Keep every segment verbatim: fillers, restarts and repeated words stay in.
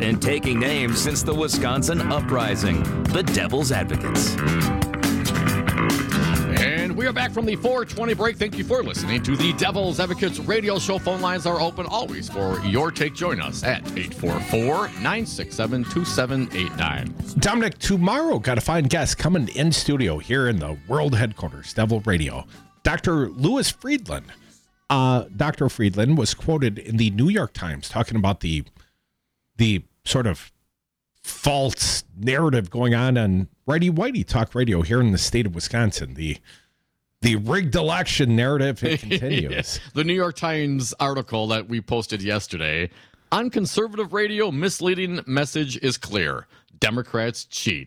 and taking names since the Wisconsin Uprising, the Devil's Advocates. And we are back from the four twenty break. Thank you for listening to the Devil's Advocates radio show. Phone lines are open always for your take. Join us at eight four four, nine six seven, two seven eight nine. Dominic, tomorrow got a fine guest coming in studio here in the world headquarters, Devil Radio. Doctor Louis Friedland. Uh, Doctor Friedland was quoted in the New York Times talking about the the sort of false narrative going on on Righty Whitey Talk Radio here in the state of Wisconsin. The the rigged election narrative, it continues. Yeah. The New York Times article that we posted yesterday, on conservative radio, misleading message is clear. Democrats cheat.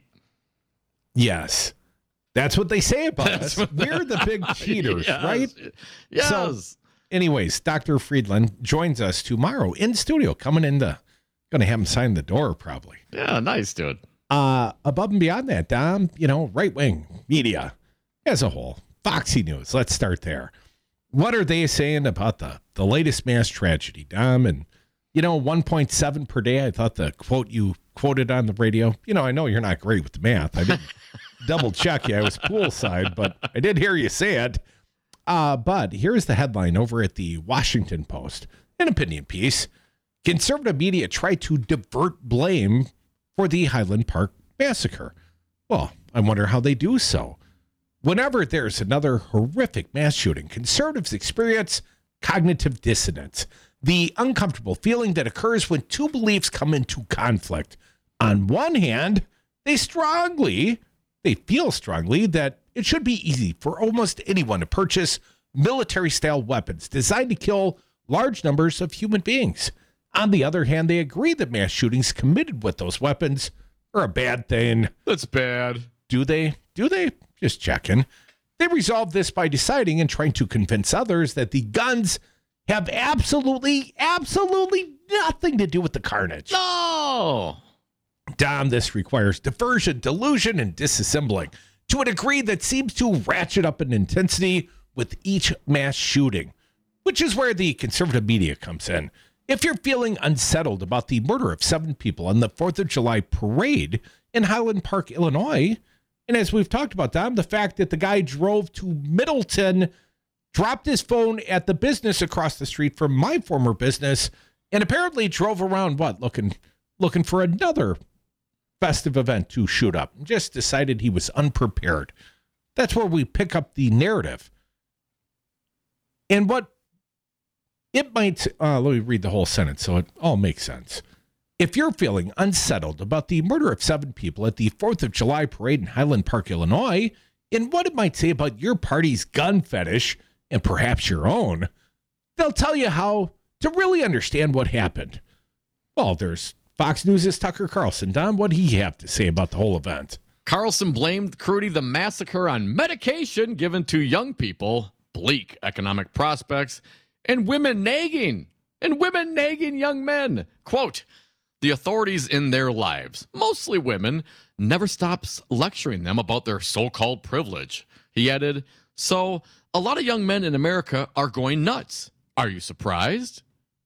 Yes. That's what they say about That's us. We're the big cheaters, yes. right? Yes. So, anyways, Doctor Friedland joins us tomorrow in studio, coming into, going to have him sign the door probably. Yeah, nice, dude. Uh, above and beyond that, Dom, you know, right-wing media as a whole, Foxy News, let's start there. What are they saying about the, the latest mass tragedy, Dom? And, you know, one point seven per day, I thought the quote you quoted on the radio, you know, I know you're not great with the math. I didn't double check you. I was poolside, but I did hear you say it. Uh, but here's the headline over at the Washington Post, an opinion piece. Conservative media tried to divert blame for the Highland Park massacre. Well, I wonder how they do so. Whenever there's another horrific mass shooting, conservatives experience cognitive dissonance, the uncomfortable feeling that occurs when two beliefs come into conflict. On one hand, they strongly, they feel strongly that it should be easy for almost anyone to purchase military-style weapons designed to kill large numbers of human beings. On the other hand, they agree that mass shootings committed with those weapons are a bad thing. That's bad. Do they? Do they? Just checking. They resolve this by deciding and trying to convince others that the guns have absolutely, absolutely nothing to do with the carnage. No! Dom, this requires diversion, delusion, and disassembling to a degree that seems to ratchet up in intensity with each mass shooting, which is where the conservative media comes in. If you're feeling unsettled about the murder of seven people on the fourth of July parade in Highland Park, Illinois, and as we've talked about, Dom, the fact that the guy drove to Middleton, dropped his phone at the business across the street from my former business, and apparently drove around, what, looking looking for another festive event to shoot up. Just decided he was unprepared. That's where we pick up the narrative. And what it might, uh, let me read the whole sentence so it all makes sense. If you're feeling unsettled about the murder of seven people at the fourth of July parade in Highland Park, Illinois, and what it might say about your party's gun fetish, and perhaps your own, they'll tell you how to really understand what happened. Well, there's Fox News' Tucker Carlson. Don, what did he have to say about the whole event? Carlson blamed Crudy the massacre on medication given to young people, bleak economic prospects, and women nagging, and women nagging young men. Quote, the authorities in their lives, mostly women, never stops lecturing them about their so-called privilege. He added, so a lot of young men in America are going nuts. Are you surprised?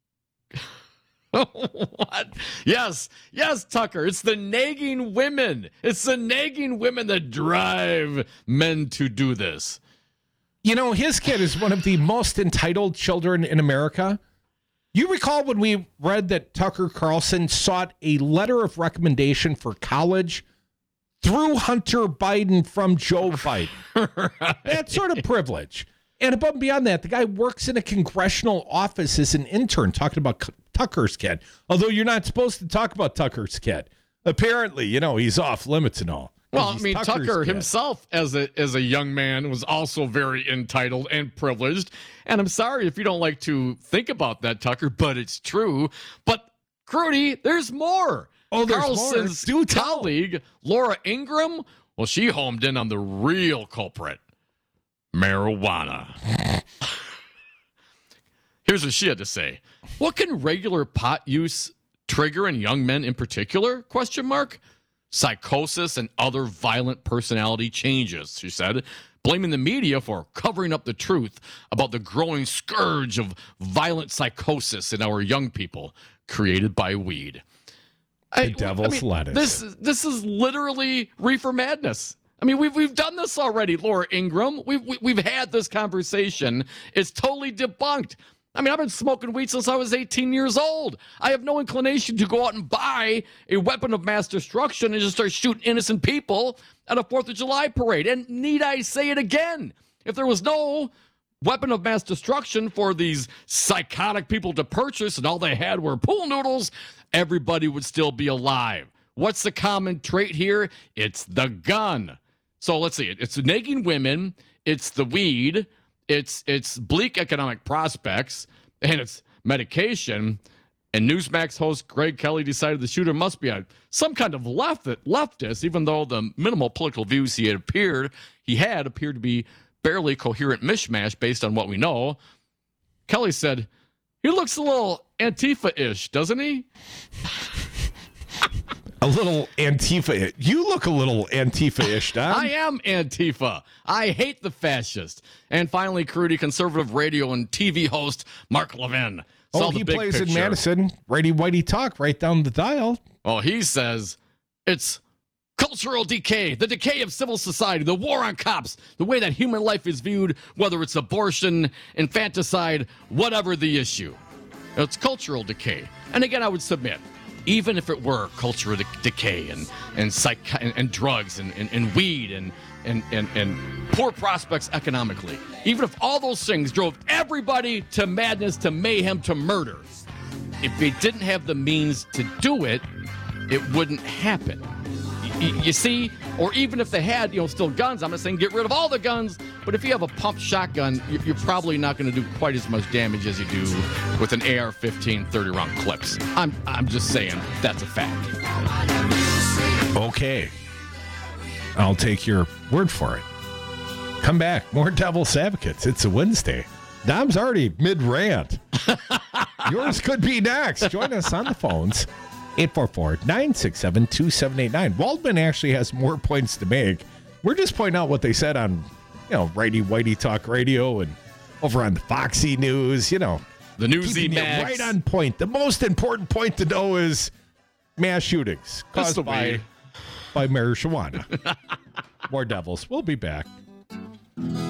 What? Yes, yes, Tucker. It's the nagging women. It's the nagging women that drive men to do this. You know, his kid is one of the most entitled children in America. You recall when we read that Tucker Carlson sought a letter of recommendation for college through Hunter Biden from Joe Biden. Right. That sort of privilege. And above and beyond that, the guy works in a congressional office as an intern talking about Tucker's kid. Although you're not supposed to talk about Tucker's kid. Apparently, you know, he's off limits and all. Well, I mean, Tucker's Tucker kid. himself, as a as a young man, was also very entitled and privileged. And I'm sorry if you don't like to think about that, Tucker, but it's true. But, Crudy, there's more. Oh, there's Carlson's more. Do tell. colleague, Laura Ingraham, well, she homed in on the real culprit, marijuana. Here's what she had to say. What can regular pot use trigger in young men in particular? Question mark. Psychosis and other violent personality changes, she said, blaming the media for covering up the truth about the growing scourge of violent psychosis in our young people created by weed. The I, devil's I mean, lettuce. This this is literally reefer madness. I mean, we've we've done this already, Laura Ingram. We've we, we've had this conversation. It's totally debunked. I mean, I've been smoking weed since I was eighteen years old. I have no inclination to go out and buy a weapon of mass destruction and just start shooting innocent people at a fourth of July parade. And need I say it again? If there was no weapon of mass destruction for these psychotic people to purchase and all they had were pool noodles, everybody would still be alive. What's the common trait here? It's the gun. So let's see. It's nagging women. It's the weed. It's it's bleak economic prospects, and it's medication. And Newsmax host Greg Kelly decided the shooter must be a, some kind of left, leftist, even though the minimal political views he had appeared he had appeared to be barely coherent mishmash based on what we know. Kelly said, "He looks a little Antifa-ish, doesn't he?" A little Antifa. You look a little Antifa-ish, Don. I am Antifa. I hate the fascists. And finally, Crudy, conservative radio and T V host Mark Levin. Oh, he plays picture. in Madison. Righty Whitey Talk right down the dial. Oh, he says it's cultural decay, the decay of civil society, the war on cops, the way that human life is viewed, whether it's abortion, infanticide, whatever the issue. It's cultural decay. And again, I would submit, even if it were cultural de- decay and and, psych- and and drugs and, and, and weed and, and, and, and poor prospects economically, even if all those things drove everybody to madness, to mayhem, to murder, if they didn't have the means to do it, it wouldn't happen. You, you see, or even if they had, you know, still guns, I'm not saying get rid of all the guns, but if you have a pump shotgun, you're probably not going to do quite as much damage as you do with an A R fifteen thirty round clips. I'm I'm just saying that's a fact. Okay. I'll take your word for it. Come back. More Devil's Advocates. It's a Wednesday. Dom's already mid-rant. Yours could be next. Join us on the phones. eight four four, nine six seven, two seven eight nine. Waldman actually has more points to make. We're just pointing out what they said on, you know, Righty Whitey Talk Radio and over on the Foxy News, you know. The Newsy Max. Right on point. The most important point to know is mass shootings caused by, by marijuana. More devils. We'll be back.